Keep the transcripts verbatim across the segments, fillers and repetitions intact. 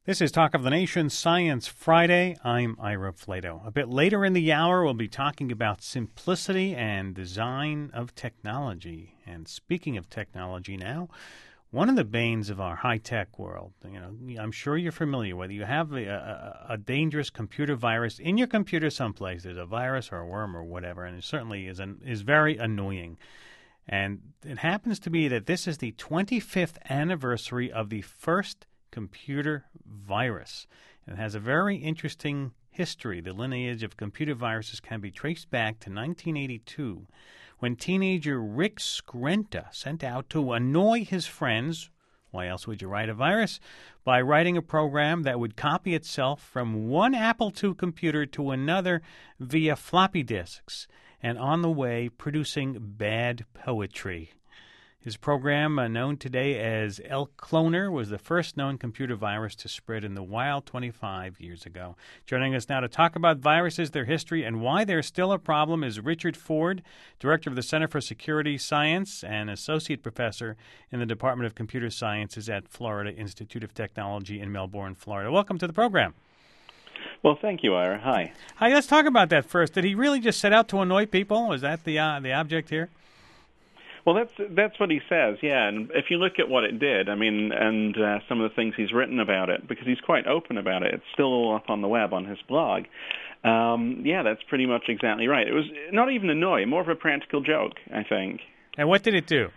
This is Talk of the Nation Science Friday. I'm Ira Flato. A bit later in the hour, we'll be talking about simplicity and design of technology. And speaking of technology now, one of the banes of our high-tech world, you know, I'm sure you're familiar, whether you have a, a, a dangerous computer virus in your computer someplace, there's a virus or a worm or whatever, and it certainly is, an, is very annoying. And it happens to be that this is the twenty-fifth anniversary of the first computer virus. It has a very interesting history. The lineage of computer viruses can be traced back to nineteen eighty-two, when teenager Rick Skrenta sent out to annoy his friends, why else would you write a virus, by writing a program that would copy itself from one Apple two computer to another via floppy disks, and on the way producing bad poetry. His program, uh, known today as Elk Cloner, was the first known computer virus to spread in the wild twenty-five years ago. Joining us now to talk about viruses, their history, and why they're still a problem is Richard Ford, Director of the Center for Security Science and Associate Professor in the Department of Computer Sciences at Florida Institute of Technology in Melbourne, Florida. Welcome to the program. Well, thank you, Ira. Hi. Hi, let's talk about that first. Did he really just set out to annoy people? Was that the uh, the object here? Well, that's that's what he says, yeah. And if you look at what it did, I mean, and uh, some of the things he's written about it, because he's quite open about it, it's still all up on the web on his blog. Um, yeah, that's pretty much exactly right. It was not even annoy, more of a practical joke, I think. And what did it do?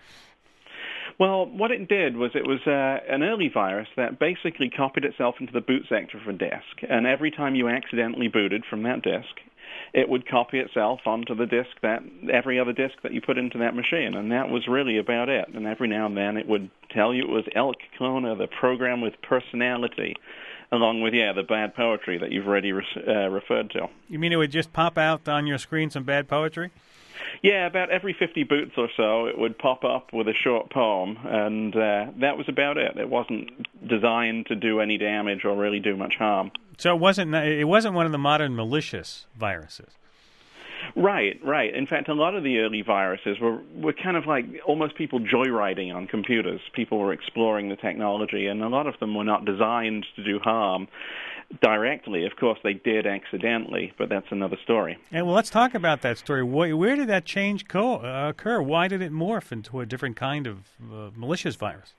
Well, what it did was it was uh, an early virus that basically copied itself into the boot sector of a disk. And every time you accidentally booted from that disk, it would copy itself onto the disk that every other disk that you put into that machine, and that was really about it. And every now and then it would tell you it was Elk Cloner, the program with personality, along with, yeah, the bad poetry that you've already re- uh, referred to. You mean it would just pop out on your screen some bad poetry? Yeah, about every fifty boots or so, it would pop up with a short poem, and uh, that was about it. It wasn't designed to do any damage or really do much harm. So it wasn't it wasn't one of the modern malicious viruses. Right, right. In fact, a lot of the early viruses were, were kind of like almost people joyriding on computers. People were exploring the technology, and a lot of them were not designed to do harm directly. Of course, they did accidentally, but that's another story. And well, let's talk about that story. Where did that change co- uh, occur? Why did it morph into a different kind of uh, malicious virus?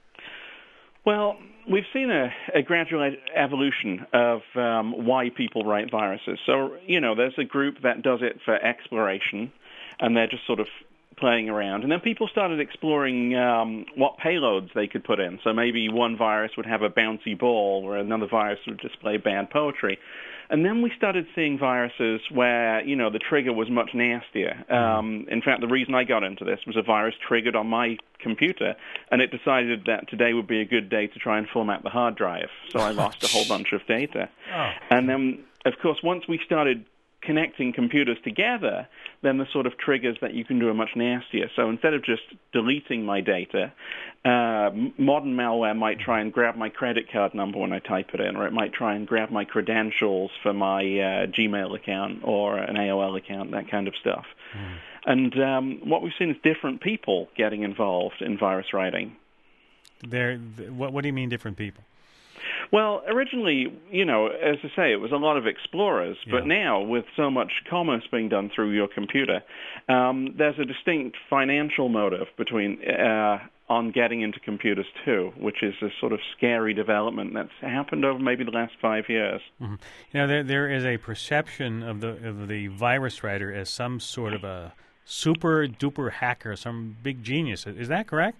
Well, we've seen a, a gradual evolution of um, why people write viruses. So, you know, there's a group that does it for exploration, and they're just sort of playing around. And then people started exploring um, what payloads they could put in. So maybe one virus would have a bouncy ball, or another virus would display bad poetry. And then we started seeing viruses where, you know, the trigger was much nastier. Um, in fact, the reason I got into this was a virus triggered on my computer, and it decided that today would be a good day to try and format the hard drive. So I lost a whole bunch of data. Oh. And then, of course, once we started connecting computers together, then the sort of triggers that you can do are much nastier. So instead of just deleting my data, uh, modern malware might try and grab my credit card number when I type it in, or it might try and grab my credentials for my uh, Gmail account or an A O L account, that kind of stuff. Mm. And um, what we've seen is different people getting involved in virus writing. There, what, what do you mean different people? Well, originally, you know, as I say, it was a lot of explorers, yeah. But now, with so much commerce being done through your computer, um, there's a distinct financial motive between uh, on getting into computers too, which is a sort of scary development that's happened over maybe the last five years. Mm-hmm. You know, there there is a perception of the of the virus writer as some sort of a super duper hacker, some big genius. Is that correct?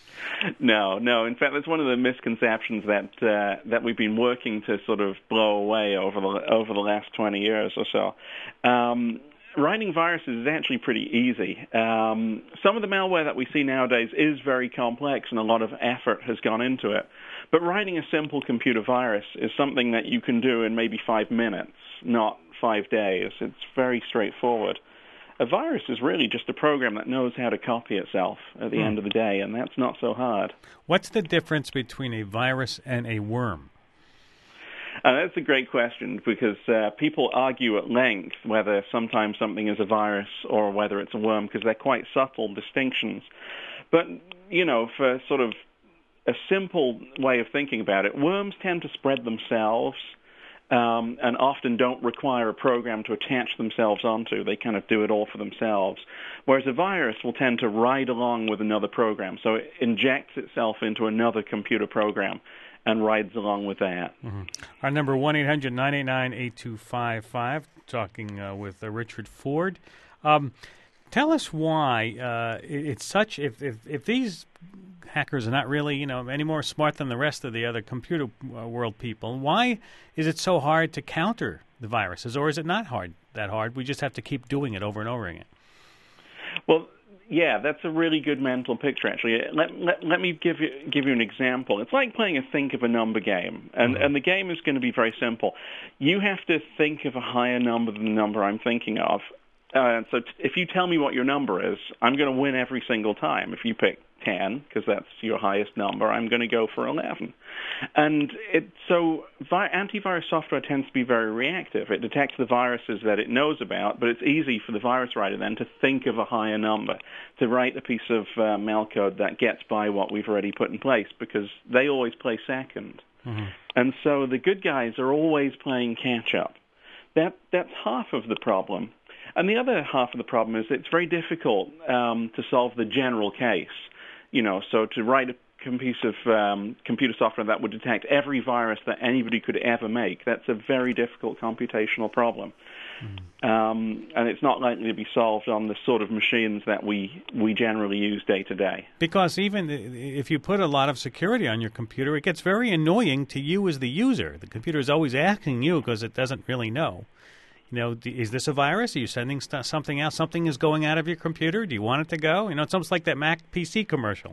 No, no. In fact, that's one of the misconceptions that uh, that we've been working to sort of blow away over the over the last twenty years or so. Um, writing viruses is actually pretty easy. Um, some of the malware that we see nowadays is very complex, and a lot of effort has gone into it. But writing a simple computer virus is something that you can do in maybe five minutes, not five days. It's very straightforward. A virus is really just a program that knows how to copy itself at the hmm. end of the day, and that's not so hard. What's the difference between a virus and a worm? Uh, that's a great question, because uh, people argue at length whether sometimes something is a virus or whether it's a worm, because they're quite subtle distinctions. But, you know, for sort of a simple way of thinking about it, worms tend to spread themselves um, and often don't require a program to attach themselves onto. They kind of do it all for themselves. Whereas a virus will tend to ride along with another program. So it injects itself into another computer program and rides along with that. Mm-hmm. Our number, one eight hundred nine eight nine eight two five five, talking uh, with uh, Richard Ford. Um, tell us why uh, it, it's such, if, if, if these hackers are not really, you know, any more smart than the rest of the other computer uh, world people, why is it so hard to counter the viruses? Or is it not hard, that hard? We just have to keep doing it over and over again. Well, yeah, that's a really good mental picture, actually. Let, let, let me give you give you an example. It's like playing a think of a number game, and, mm-hmm. and the game is going to be very simple. You have to think of a higher number than the number I'm thinking of. Uh, so t- if you tell me what your number is, I'm going to win every single time. If you pick ten, because that's your highest number, I'm going to go for eleven. And it, so vi- antivirus software tends to be very reactive. It detects the viruses that it knows about, but it's easy for the virus writer then to think of a higher number, to write a piece of uh, malcode that gets by what we've already put in place, because they always play second. Mm-hmm. And so the good guys are always playing catch-up. That That's half of the problem. And the other half of the problem is it's very difficult um, to solve the general case. You know, so to write a piece of um, computer software that would detect every virus that anybody could ever make, that's a very difficult computational problem. Mm. Um, and it's not likely to be solved on the sort of machines that we, we generally use day to day. Because even if you put a lot of security on your computer, it gets very annoying to you as the user. The computer is always asking you because it doesn't really know. You know, is this a virus? Are you sending st- something out? Something is going out of your computer. Do you want it to go? You know, it's almost like that Mac P C commercial.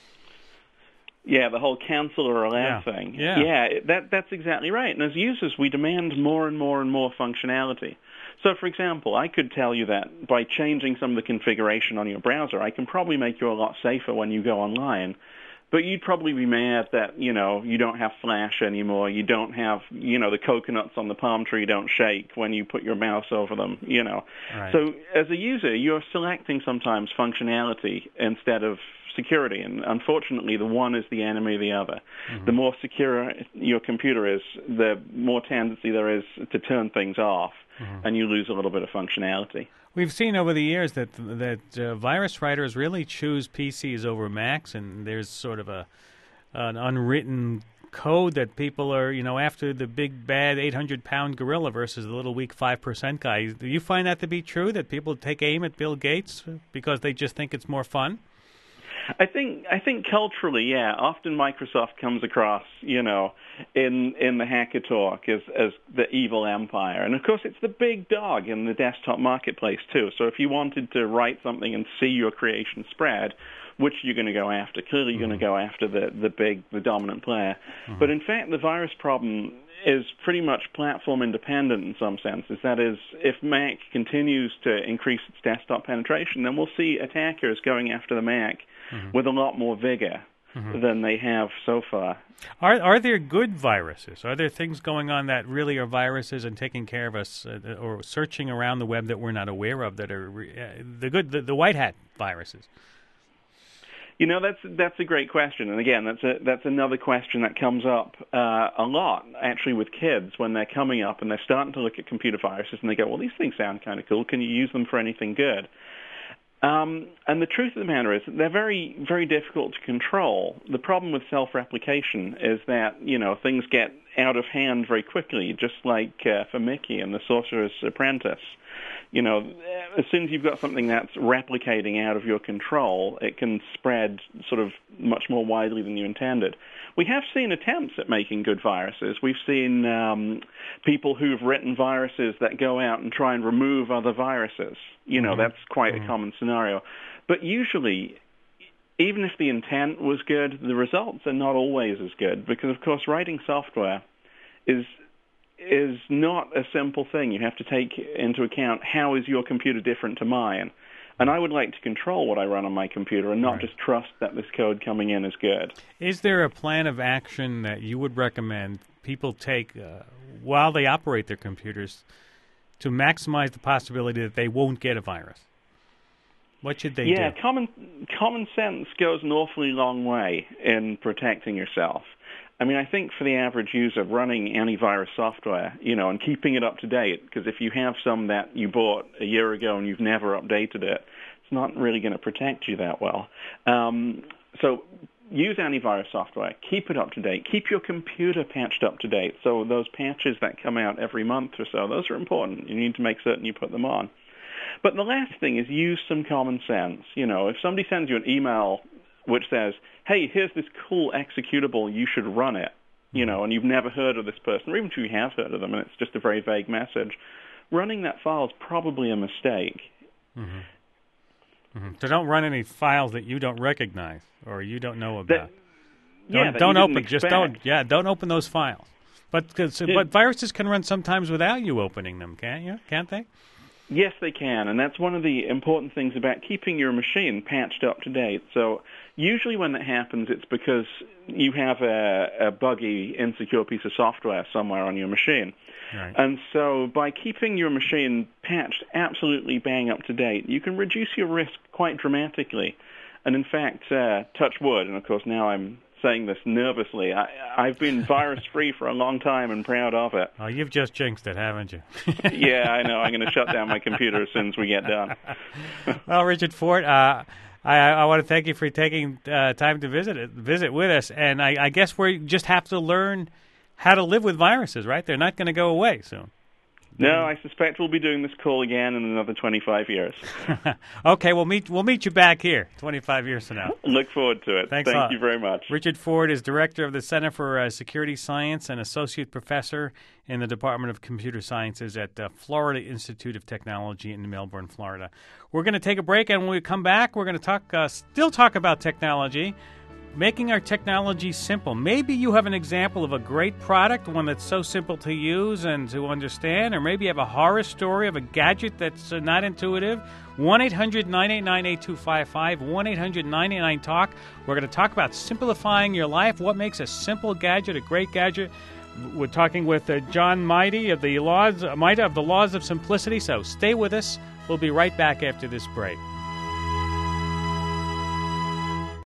Yeah, the whole cancel or allow yeah. thing. Yeah, yeah that, that's exactly right. And as users, we demand more and more and more functionality. So, for example, I could tell you that by changing some of the configuration on your browser, I can probably make you a lot safer when you go online. But you'd probably be mad that, you know, you don't have Flash anymore. You don't have, you know, the coconuts on the palm tree don't shake when you put your mouse over them, you know. Right. So as a user, you're selecting sometimes functionality instead of security. And unfortunately, the one is the enemy of the other. Mm-hmm. The more secure your computer is, the more tendency there is to turn things off, mm-hmm. and you lose a little bit of functionality. We've seen over the years that that uh, virus writers really choose P Cs over Macs, and there's sort of a an unwritten code that people are, you know, after the big bad eight hundred pound gorilla versus the little weak five percent guy. Do you find that to be true, that people take aim at Bill Gates because they just think it's more fun? I think I think culturally, yeah. Often Microsoft comes across, you know, in in the hacker talk as as the evil empire, and of course it's the big dog in the desktop marketplace too. So if you wanted to write something and see your creation spread, which you're going to go after? Clearly, you're mm-hmm. going to go after the the big, the dominant player. Mm-hmm. But in fact, the virus problem is pretty much platform independent in some senses. That is, if Mac continues to increase its desktop penetration, then we'll see attackers going after the Mac mm-hmm. with a lot more vigor mm-hmm. than they have so far. Are are there good viruses? Are there things going on that really are viruses and taking care of us, uh, or searching around the web that we're not aware of, that are uh, the good, the, the white hat viruses? You know, that's that's a great question, and again, that's a, that's another question that comes up uh, a lot, actually, with kids when they're coming up and they're starting to look at computer viruses, and they go, well, these things sound kind of cool. Can you use them for anything good? Um, and the truth of the matter is that they're very, very difficult to control. The problem with self-replication is that, you know, things get out of hand very quickly, just like uh, for Mickey and the Sorcerer's Apprentice. You know, as soon as you've got something that's replicating out of your control, it can spread sort of much more widely than you intended. We have seen attempts at making good viruses. We've seen um, people who've written viruses that go out and try and remove other viruses. You know, mm-hmm. that's quite mm-hmm. a common scenario. But usually, even if the intent was good, the results are not always as good because, of course, writing software is is not a simple thing. You have to take into account how is your computer different to mine. And I would like to control what I run on my computer and not right. just trust that this code coming in is good. Is there a plan of action that you would recommend people take uh, while they operate their computers to maximize the possibility that they won't get a virus? What should they yeah, do? Yeah, common common sense goes an awfully long way in protecting yourself. I mean, I think for the average user, running antivirus software, you know, and keeping it up to date, because if you have some that you bought a year ago and you've never updated it, it's not really going to protect you that well. Um, so use antivirus software, keep it up to date, keep your computer patched up to date. So those patches that come out every month or so, those are important. You need to make certain you put them on. But the last thing is use some common sense. You know, if somebody sends you an email which says, hey, here's this cool executable, you should run it, you know, and you've never heard of this person, or even if you have heard of them and it's just a very vague message, running that file is probably a mistake. Mm-hmm. Mm-hmm. So don't run any files that you don't recognize or you don't know about. That, yeah, don't that don't you open, didn't just expect. don't, yeah, don't open those files. But, cause, Yeah. but viruses can run sometimes without you opening them, can't you? Can't they? Yes, they can, and that's one of the important things about keeping your machine patched up to date. So usually when that happens, it's because you have a, a buggy, insecure piece of software somewhere on your machine. Right. And so by keeping your machine patched absolutely bang up to date, you can reduce your risk quite dramatically. And in fact, uh, touch wood, and of course now I'm saying this nervously, I, I've been virus-free for a long time and proud of it. Oh, you've just jinxed it, haven't you? Yeah, I know. I'm going to shut down my computer as soon as we get done. Well, Richard Ford, uh, I, I want to thank you for taking uh, time to visit visit with us. And I, I guess we just have to learn how to live with viruses, right? They're not going to go away soon. No, I suspect we'll be doing this call again in another twenty-five years. Okay, we'll meet we'll meet you back here twenty-five years from now. Look forward to it. Thanks a Thank lot. you very much. Richard Ford is Director of the Center for uh, Security Science and Associate Professor in the Department of Computer Sciences at the Florida Institute of Technology in Melbourne, Florida. We're going to take a break, and when we come back, we're going to talk uh, still talk about technology. Making our technology simple. Maybe you have an example of a great product, one that's so simple to use and to understand, or maybe you have a horror story of a gadget that's uh, not intuitive. one eight hundred nine eight nine eight two five five, one eight hundred nine eight nine talk. We're going to talk about simplifying your life, what makes a simple gadget a great gadget. We're talking with uh, John Mighty of the Laws, Mighty of the Laws of Simplicity, so stay with us. We'll be right back after this break.